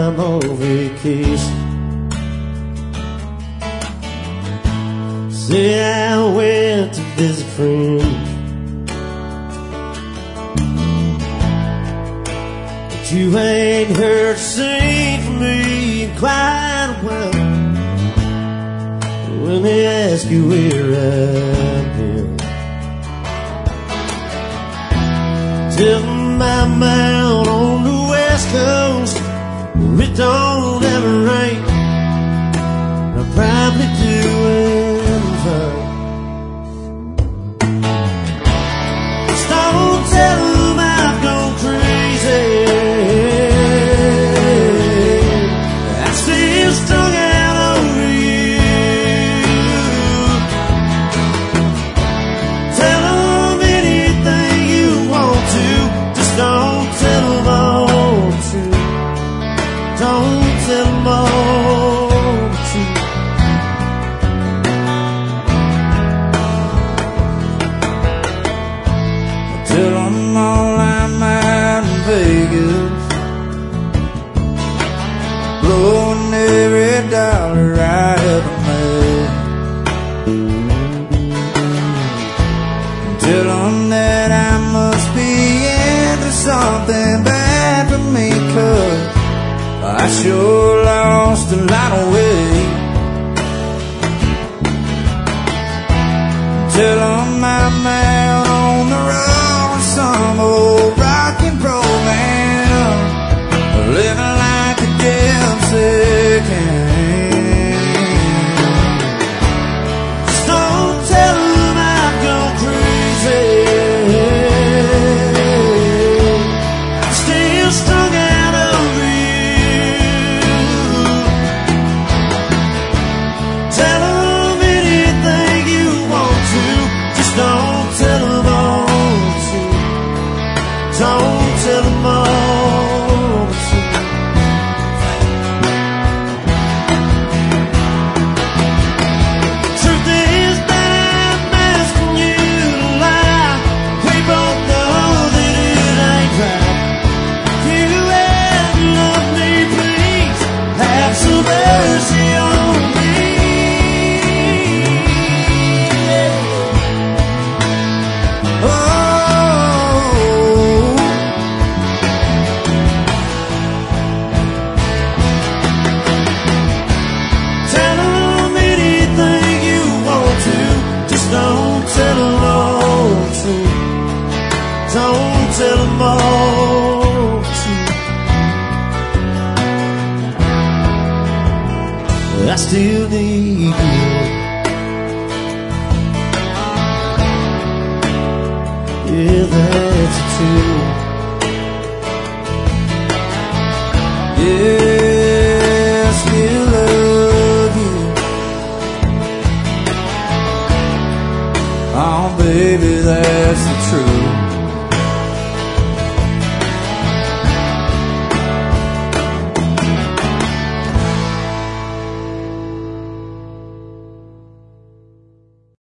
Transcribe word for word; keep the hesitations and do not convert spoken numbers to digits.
I'm on vacation. Say I went to visit friends, but you ain't heard a sing from me in quite a while. When they ask you where I've been, tell them I'm out on the West Coast where it don't ever rain. I'm probably doing fine. Just don't tell them I've gone crazy. I'm still strung out over you. Tell them anything you want to, just don't tell them all the truth. Don't tell them all the truth. Tell them all I'm out in Vegas, blowing every dollar I ever made. Tell them that I must be into something bad for me, 'cause I sure lost a lot of weight. Tell them I'm out on the road with some old rock and roll man, living like a gypsy king. Just don't tell them I've gone crazy. I'm still strung out over you. Tell them anything you want to, just don't tell them all the truth. Don't tell them all the truth. Truth is that I'm asking you to lie. We both know that it ain't right. If you ever love me, please have some mercy on me. Oh, tell them anything you want to, just don't tell them all the truth. Don't tell them all the truth. I still need you. Yeah, that's true. Yeah, I still love you. Oh, baby, that's